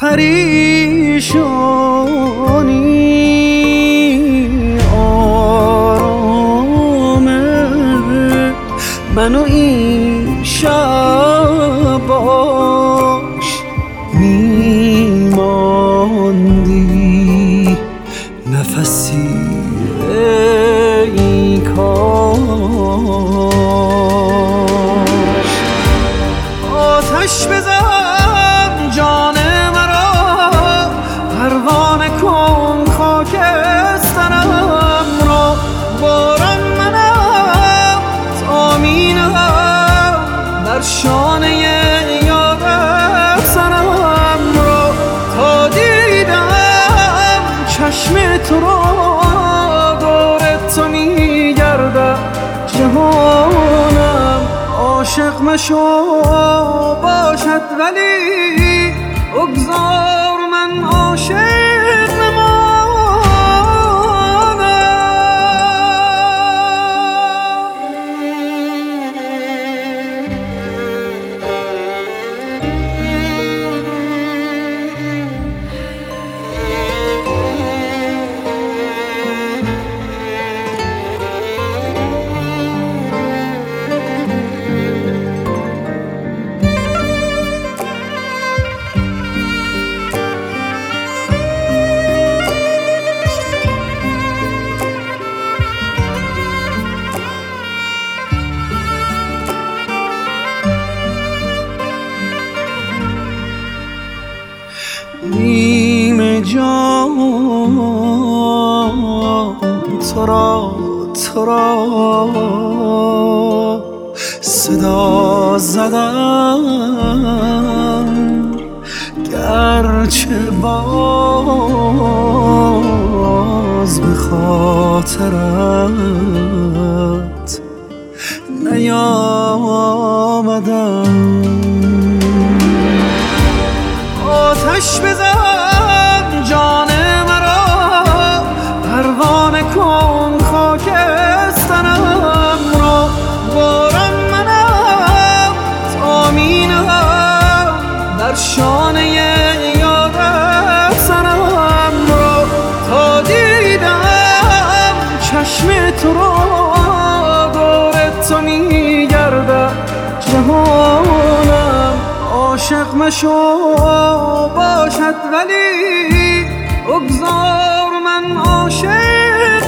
پریشانی آرامه منو این شب باش میماندی نفسی ای کاش آتش بزن جان مرا پروانه کن خاکسترم را باران منم تامینم بر شانه یادت سرم را تا دیدم چشم تو را دور تو میگردم جهانم عاشق مشو باشد ولی بگذار من عاشق نیم جان تو را صدا زدم گرچه باز به خاطرت نیامدم آتش بزن جان مرا پروانه کن خاکسترم را باران منم تامینم بر شانه یادت سرم را تا دیدم چشم تو را دور تو میگردم جهانم عاشق مشو باشد ولی بگذار من عاشق